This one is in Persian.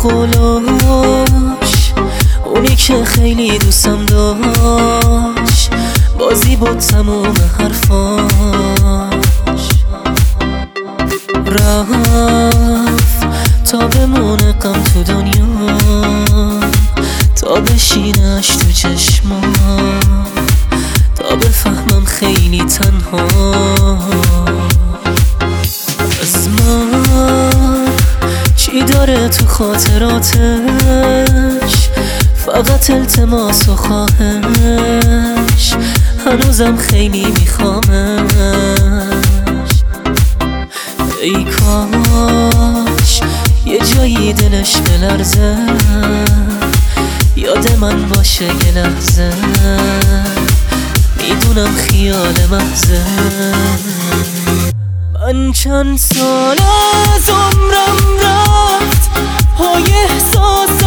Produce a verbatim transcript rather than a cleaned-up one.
قولاش، اونی که خیلی دوستم داشت، بازی بود تموم حرفاش. رفت تا بمونه غم تو دنیا، تا بشینش تو چشمام، تا بفهمم خیلی تنها. از من چی داره تو خاطراتش، فقط التماس و خواهش، هنوزم خیلی میخوامش. ای کاش یه جایی دلش بلرزه، یاد من باشه یه لحظه، میدونم خیال محضه. من چند سال از عمرم رفت پای احساس